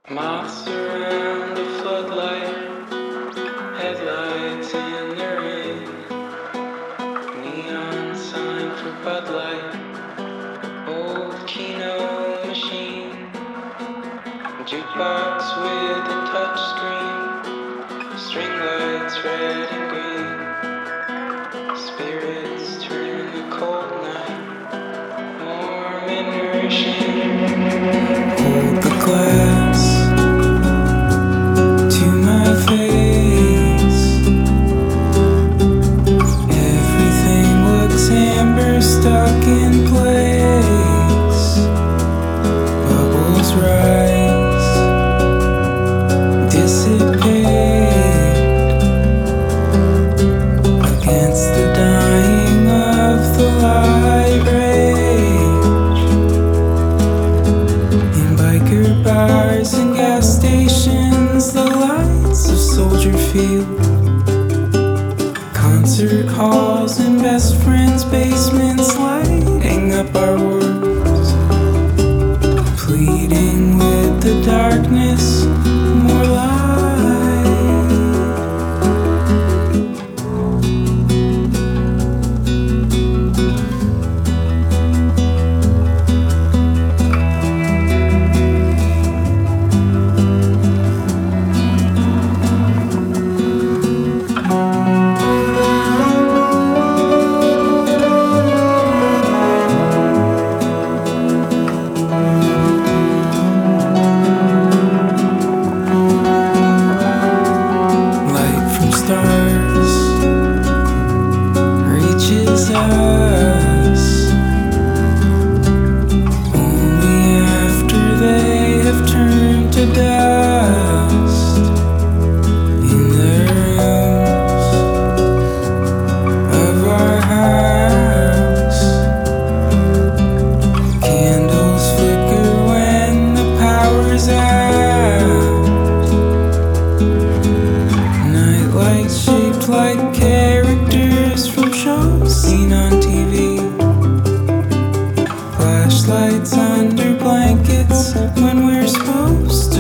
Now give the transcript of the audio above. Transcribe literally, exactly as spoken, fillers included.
Moths around a floodlight, headlights in the rain, neon sign for Bud Light, old Keno machine, jukebox with a touch screen, string lights red and green, spirits turn the cold night, warm and nourishing. Hold the glass to my face. Everything looks amber, stuck in place. Bubbles rise, dissipate against the dying of the light rage. In biker bars and gas stations, the lights of Soldier Field, concert halls and best friends' basements, lighting up our worlds, pleading with the darkness, more light. Light from stars reaches us only after they have turned to dust. In the rooms of our house, candles flicker when the power's out. Nightlights shaped like characters from shows seen on T V. Flashlights under blankets when we're supposed